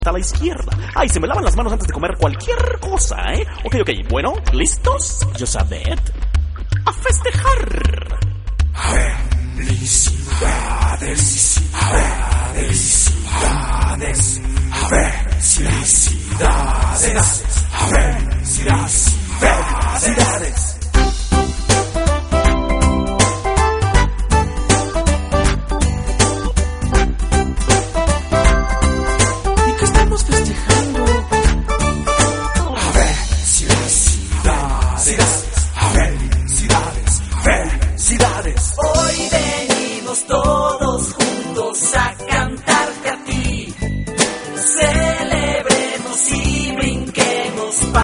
a la izquierda. Ay, se me lavan las manos antes de comer cualquier cosa, ¿eh? Ok, bueno, ¿listos? Josabet, a festejar. Felicidades.